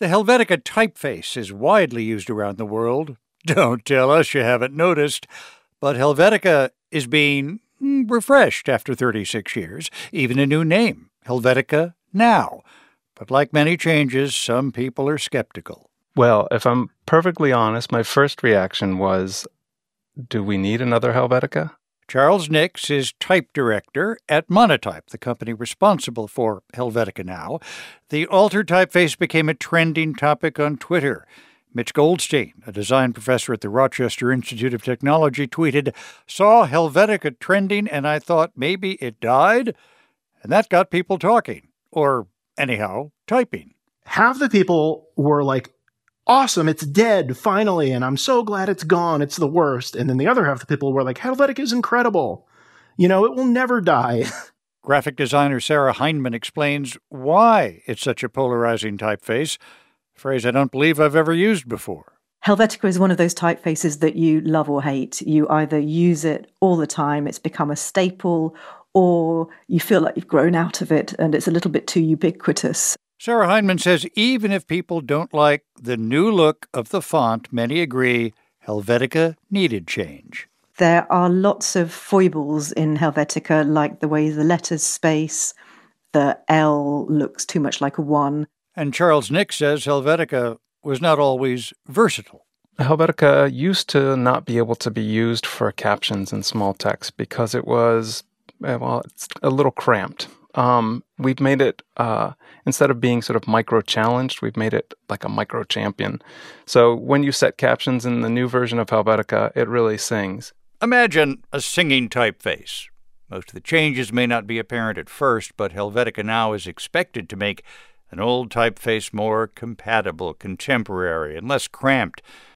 The Helvetica typeface is widely used around the world. Don't tell us you haven't noticed. But Helvetica is being refreshed after 36 years, even a new name, Helvetica Now. But like many changes, some people are skeptical. Well, if I'm perfectly honest, my first reaction was, do we need another Helvetica? Charles Nix is type director at Monotype, the company responsible for Helvetica Now. The altered typeface became a trending topic on Twitter. Mitch Goldstein, a design professor at the Rochester Institute of Technology, tweeted, "Saw Helvetica trending and I thought maybe it died?" And that got people talking. Or, anyhow, typing. Half the people were like, awesome, it's dead, finally, and I'm so glad it's gone, it's the worst. And then the other half of the people were like, Helvetica is incredible. You know, it will never die. Graphic designer Sarah Heinemann explains why it's such a polarizing typeface, a phrase I don't believe I've ever used before. Helvetica is one of those typefaces that you love or hate. You either use it all the time, it's become a staple, or you feel like you've grown out of it and it's a little bit too ubiquitous. Sarah Heinemann says even if people don't like the new look of the font, many agree Helvetica needed change. There are lots of foibles in Helvetica, like the way the letters space, the L looks too much like a 1. And Charles Nix says Helvetica was not always versatile. Helvetica used to not be able to be used for captions and small text because it was, it's a little cramped. We've made it, instead of being sort of micro-challenged, we've made it like a micro-champion. So when you set captions in the new version of Helvetica, it really sings. Imagine a singing typeface. Most of the changes may not be apparent at first, but Helvetica Now is expected to make an old typeface more compatible, contemporary, and less cramped.